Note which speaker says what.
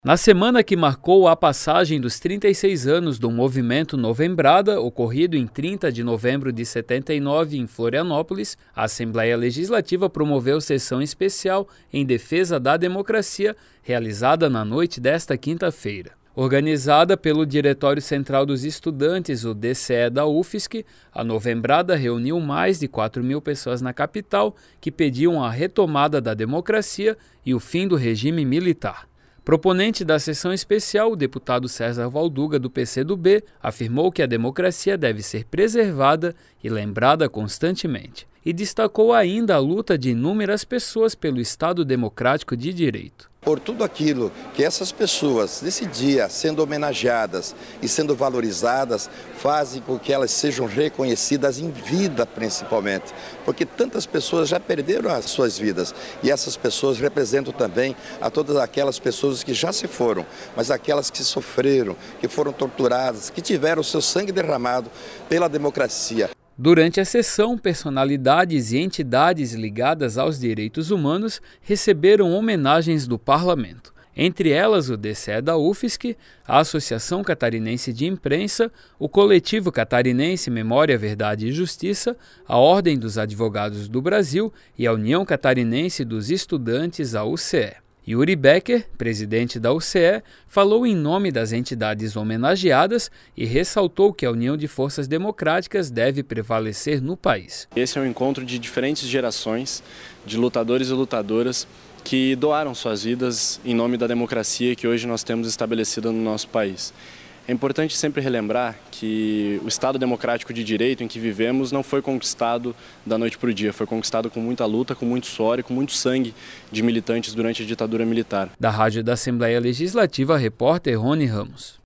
Speaker 1: Na semana que marcou a passagem dos 36 anos do movimento Novembrada, ocorrido em 30 de novembro de 79 em Florianópolis, a Assembleia Legislativa promoveu sessão especial em defesa da democracia, realizada na noite desta quinta-feira. Organizada pelo Diretório Central dos Estudantes, o DCE da UFSC, a Novembrada reuniu mais de 4.000 pessoas na capital que pediam a retomada da democracia e o fim do regime militar. Proponente da sessão especial, o deputado César Valduga, do PCdoB, afirmou que a democracia deve ser preservada e lembrada constantemente. E destacou ainda a luta de inúmeras pessoas pelo Estado Democrático de Direito.
Speaker 2: Por tudo aquilo que essas pessoas, nesse dia, sendo homenageadas e sendo valorizadas, fazem com que elas sejam reconhecidas em vida, principalmente. Porque tantas pessoas já perderam as suas vidas e essas pessoas representam também a todas aquelas pessoas que já se foram, mas aquelas que sofreram, que foram torturadas, que tiveram o seu sangue derramado pela democracia.
Speaker 1: Durante a sessão, personalidades e entidades ligadas aos direitos humanos receberam homenagens do parlamento. Entre elas, o DCE da UFSC, a Associação Catarinense de Imprensa, o Coletivo Catarinense Memória, Verdade e Justiça, a Ordem dos Advogados do Brasil e a União Catarinense dos Estudantes, a UCE. Yuri Becker, presidente da UCE, falou em nome das entidades homenageadas e ressaltou que a união de forças democráticas deve prevalecer no país.
Speaker 3: Esse é um encontro de diferentes gerações de lutadores e lutadoras que doaram suas vidas em nome da democracia que hoje nós temos estabelecida no nosso país. É importante sempre relembrar que o Estado democrático de direito em que vivemos não foi conquistado da noite para o dia, foi conquistado com muita luta, com muito suor e com muito sangue de militantes durante a ditadura militar.
Speaker 1: Da Rádio da Assembleia Legislativa, repórter Rony Ramos.